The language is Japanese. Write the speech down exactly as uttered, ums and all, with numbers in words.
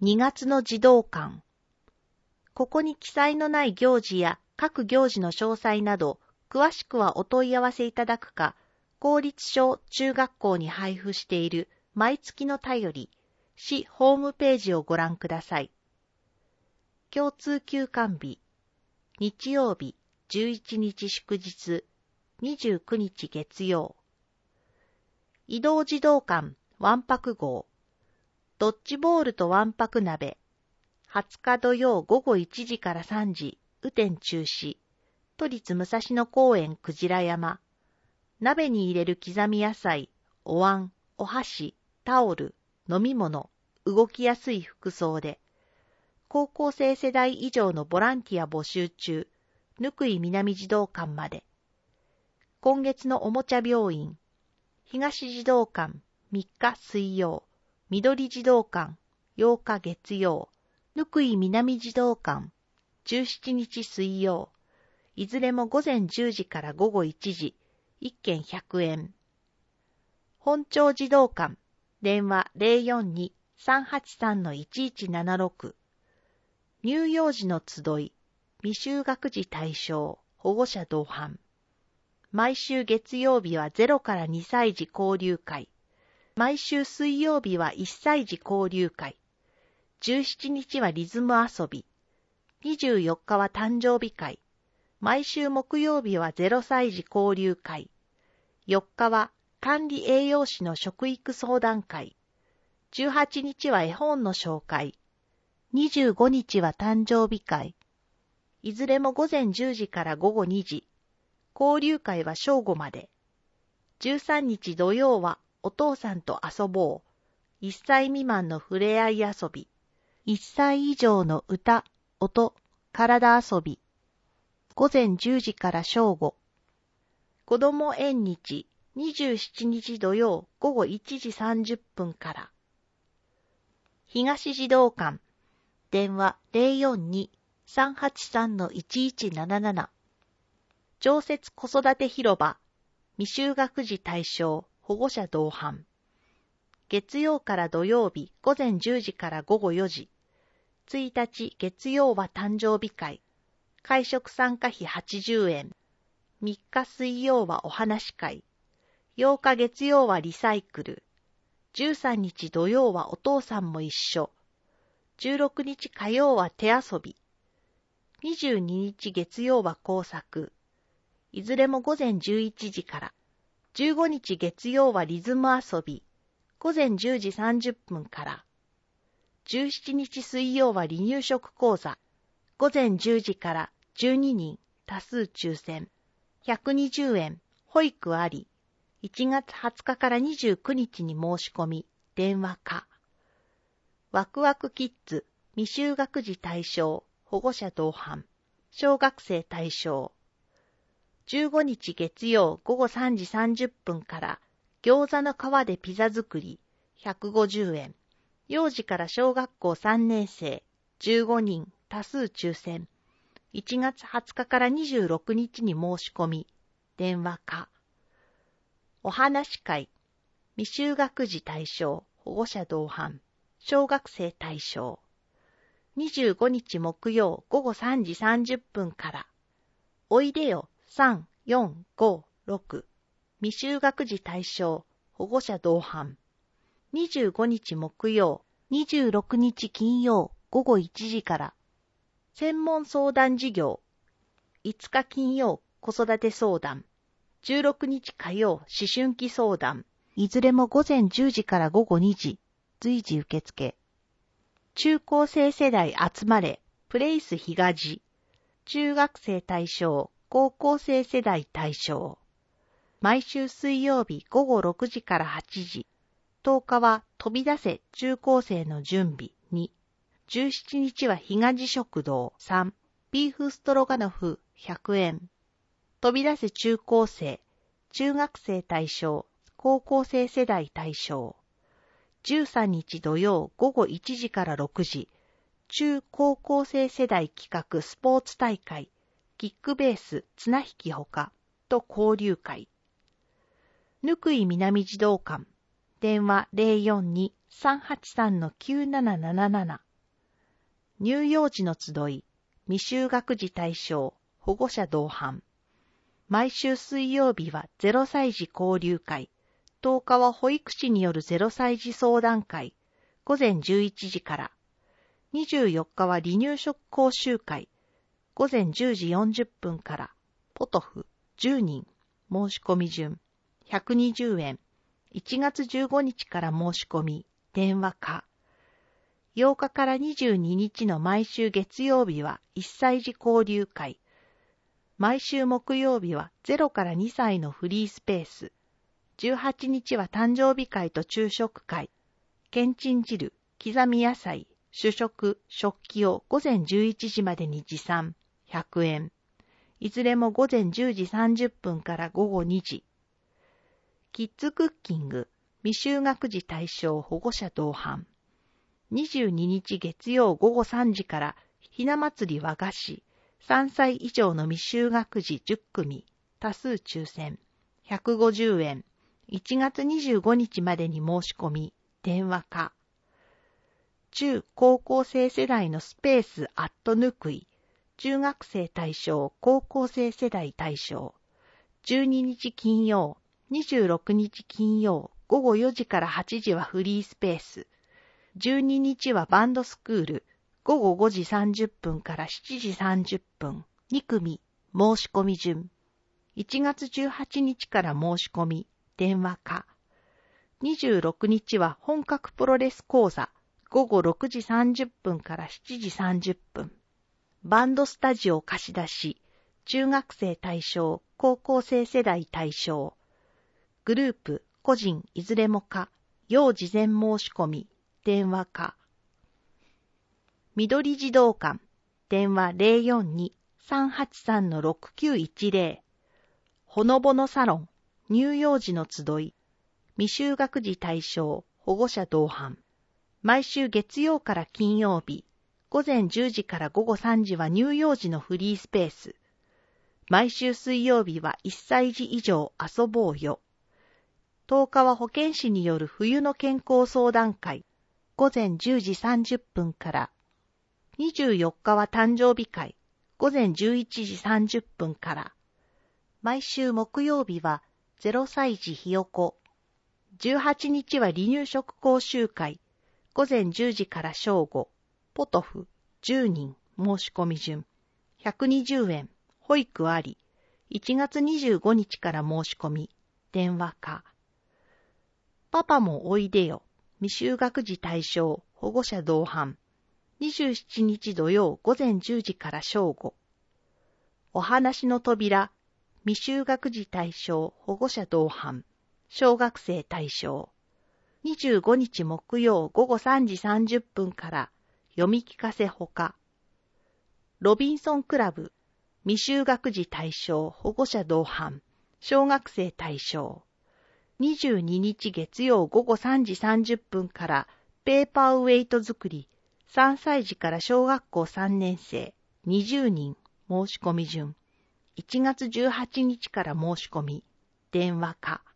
にがつの児童館。ここに記載のない行事や各行事の詳細など、詳しくはお問い合わせいただくか、公立小中学校に配布している毎月の便り、市ホームページをご覧ください。共通休館日、日曜日、じゅういちにち祝日、にじゅうくにち月曜。移動児童館わんぱく号、ドッジボールとわんぱく鍋、はつか土曜午後いちじからさんじ、雨天中止、都立武蔵野公園くじら山、鍋に入れる刻み野菜、お椀、お箸、タオル、飲み物、動きやすい服装で、高校生世代以上のボランティア募集中、ぬくい南児童館まで。今月のおもちゃ病院、東児童館みっか水曜、緑児童館ようか月曜、ぬくい南児童館じゅうしちにち水曜、いずれもごぜんじゅうじからごごいちじ、いっけんひゃくえん。本町児童館、電話 ゼロよんに さんはちさん いちいちななろく。乳幼児の集い、未就学児対象、保護者同伴。毎週月曜日はゼロからにさい児交流会。毎週水曜日はいっさい児交流会。じゅうしちにちはリズム遊び。にじゅうよっかは誕生日会。毎週木曜日はゼロさい児交流会。よっかは管理栄養士の食育相談会。じゅうはちにちは絵本の紹介。にじゅうごにちは誕生日会。いずれもごぜんじゅうじからごごにじ。交流会は正午まで。じゅうさんにち土曜はお父さんと遊ぼう。いっさい未満のふれあい遊び。いっさい以上の歌、音、体遊び。ごぜんじゅうじから正午。子ども縁日にじゅうしちにち土曜午後いちじさんじゅっぷんから。東児童館、電話 ゼロよんに さんはちさん いちいちなななな。常設子育て広場、未就学児対象、保護者同伴。月曜から土曜日ごぜんじゅうじからごごよじ。いちにち月曜は誕生日会。会食参加費はちじゅうえん。みっか水曜はお話会。ようか月曜はリサイクル。じゅうさんにち土曜はお父さんも一緒。じゅうろくにち火曜は手遊び。にじゅうににち月曜は工作。いずれもごぜんじゅういちじから。じゅうごにち月曜はリズム遊び。ごぜんじゅうじさんじゅっぷんから。じゅうしちにち水曜は離乳食講座。ごぜんじゅうじからじゅうににん、多数抽選。ひゃくにじゅうえん、保育あり。いちがつはつかからにじゅうくにちに申し込み、電話か。ワクワクキッズ、未就学児対象、保護者同伴。小学生対象。じゅうごにち月曜午後さんじさんじゅっぷんから餃子の皮でピザ作りひゃくごじゅうえん。幼児から小学校さんねんせいじゅうごにん多数抽選。いちがつはつかからにじゅうろくにちに申し込み、電話か。お話会、未就学児対象、保護者同伴、小学生対象。にじゅうごにち木曜午後さんじさんじゅっぷんから。おいでよさん、よん、ご、ろく。未就学児対象、保護者同伴。にじゅうごにち木曜、にじゅうろくにち金曜午後いちじから。専門相談事業。いつか金曜子育て相談。じゅうろくにち火曜思春期相談。いずれもごぜんじゅうじからごごにじ。随時受付。中高生世代集まれ。プレイス東。中学生対象。高校生世代対象。毎週水曜日ごごろくじからはちじ。とおかは飛び出せ中高生の準備に。じゅうしちにちは東食堂さん。ビーフストロガノフひゃくえん。飛び出せ中高生。中学生対象。高校生世代対象。じゅうさんにち土曜ごごいちじからろくじ。中高校生世代企画スポーツ大会。キックベース、綱引きほか、と交流会。ぬくい南児童館、電話 ゼロよんに さんはちさん きゅうななななな。 乳幼児の集い、未就学児対象、保護者同伴。毎週水曜日はゼロさい児交流会、とおかは保育士によるゼロさい児相談会、午前じゅういちじから。にじゅうよっかは離乳食講習会、午前じゅうじよんじゅっぷんから。ポトフじゅうにん、申し込み順、ひゃくにじゅうえん。いちがつじゅうごにちから申し込み、電話か。ようかからにじゅうににちの毎週月曜日はいっさい児交流会。毎週木曜日はゼロからにさいのフリースペース。じゅうはちにちは誕生日会と昼食会。けんちん汁、刻み野菜、主食、食器を午前じゅういちじまでに持参、ひゃくえん。いずれも午前じゅうじさんじゅっぷんから午後にじ。キッズクッキング、未就学児対象保護者同伴。にじゅうににち月曜午後さんじからひな祭り和菓子、さんさい以上の未就学児じゅっくみ、多数抽選、ひゃくごじゅうえん。いちがつにじゅうごにちまでに申し込み、電話か。中高校生世代のスペースアットぬくい、中学生対象、高校生世代対象。じゅうににち金曜、にじゅうろくにち金曜、午後よじからはちじはフリースペース。じゅうににちはバンドスクール、ごごごじさんじゅっぷんからしちじさんじゅっぷん、にくみ、申し込み順。いちがつじゅうはちにちから申し込み、電話か。にじゅうろくにちは本格プロレス講座、ごごろくじさんじゅっぷんからしちじさんじゅっぷん。バンドスタジオ貸し出し、中学生対象、高校生世代対象。グループ、個人、いずれもか、要事前申し込み、電話か。緑児童館、電話 ゼロよんに さんはちさん ろくきゅういちゼロ。ほのぼのサロン、乳幼児の集い、未就学児対象、保護者同伴。毎週月曜から金曜日、午前じゅうじから午後さんじは乳幼児のフリースペース。毎週水曜日はいっさい児以上遊ぼうよ。とおかは保健師による冬の健康相談会、午前じゅうじさんじゅっぷんから。にじゅうよっかは誕生日会、午前じゅういちじさんじゅっぷんから。毎週木曜日はゼロさい児ひよこ。じゅうはちにちは離乳食講習会、午前じゅうじから正午。ポトフじゅうにん、申し込み順、ひゃくにじゅうえん。保育あり。いちがつにじゅうごにちから申し込み、電話か。パパもおいでよ、未就学児対象、保護者同伴。にじゅうしちにち土曜午前じゅうじから正午。お話の扉、未就学児対象、保護者同伴。小学生対象。にじゅうごにち木曜午後さんじさんじゅっぷんから読み聞かせほか。ロビンソンクラブ、未就学児対象、保護者同伴。小学生対象。にじゅうににち月曜午後さんじさんじゅっぷんからペーパーウェイト作り、さんさい児から小学校さんねんせいにじゅうにん、申し込み順。いちがつじゅうはちにちから申し込み、電話か。